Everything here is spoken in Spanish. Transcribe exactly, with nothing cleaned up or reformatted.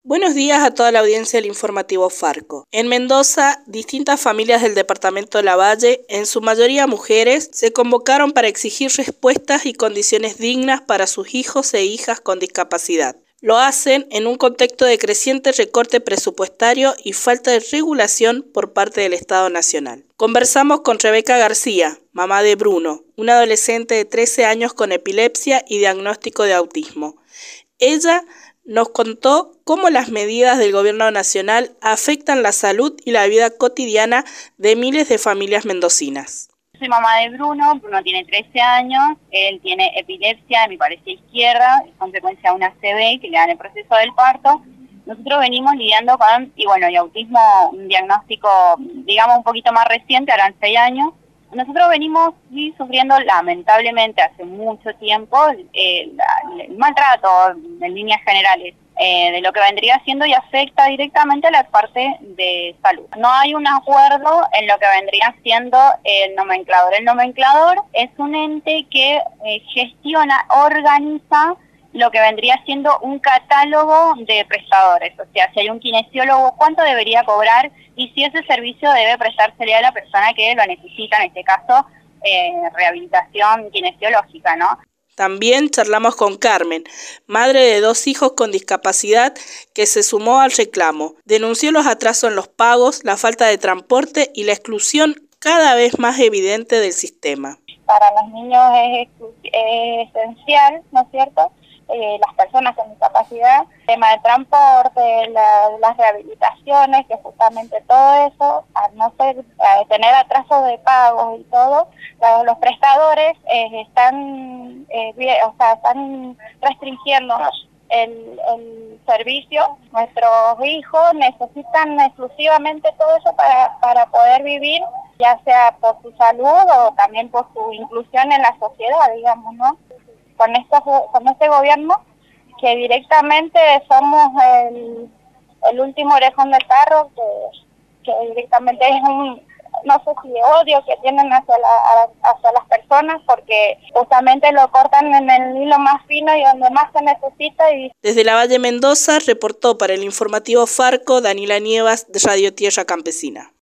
Buenos días a toda la audiencia del informativo Farco. En Mendoza, distintas familias del departamento de Lavalle, en su mayoría mujeres, se convocaron para exigir respuestas y condiciones dignas para sus hijos e hijas con discapacidad. Lo hacen en un contexto de creciente recorte presupuestario y falta de regulación por parte del Estado Nacional. Conversamos con Rebeca García, mamá de Bruno, un adolescente de trece años con epilepsia y diagnóstico de autismo. Ella nos contó cómo las medidas del gobierno nacional afectan la salud y la vida cotidiana de miles de familias mendocinas. Soy mamá de Bruno, Bruno tiene trece años, él tiene epilepsia, me parece izquierda, es consecuencia de una C B que le dan el proceso del parto. Nosotros venimos lidiando con, y bueno, y autismo, un diagnóstico, digamos, un poquito más reciente, ahora seis años. Nosotros venimos sí, sufriendo lamentablemente hace mucho tiempo eh, la, el maltrato en líneas generales eh, de lo que vendría siendo y afecta directamente a la parte de salud. No hay un acuerdo en lo que vendría siendo el nomenclador. El nomenclador es un ente que eh, gestiona, organiza lo que vendría siendo un catálogo de prestadores, o sea, si hay un kinesiólogo, cuánto debería cobrar y si ese servicio debe prestársele a la persona que lo necesita, en este caso, eh, rehabilitación kinesiológica, ¿no? También charlamos con Carmen, madre de dos hijos con discapacidad, que se sumó al reclamo. Denunció los atrasos en los pagos, la falta de transporte y la exclusión cada vez más evidente del sistema. Para los niños es, es esencial, ¿no es cierto?, Eh, las personas con discapacidad, el tema de transporte, la, las rehabilitaciones, que justamente todo eso, al no ser, al tener atraso de pagos y todo, los, los prestadores eh, están, eh, o sea, están restringiendo el, el servicio. Nuestros hijos necesitan exclusivamente todo eso para, para poder vivir, ya sea por su salud o también por su inclusión en la sociedad, digamos, ¿no? Con, estos, con este gobierno, que directamente somos el, el último orejón del carro, que, que directamente es un, no sé si de odio que tienen hacia, la, hacia las personas, porque justamente lo cortan en el hilo más fino y donde más se necesita. Y... Desde Lavalle, Mendoza, reportó para el informativo Farco Daniela Nievas de Radio Tierra Campesina.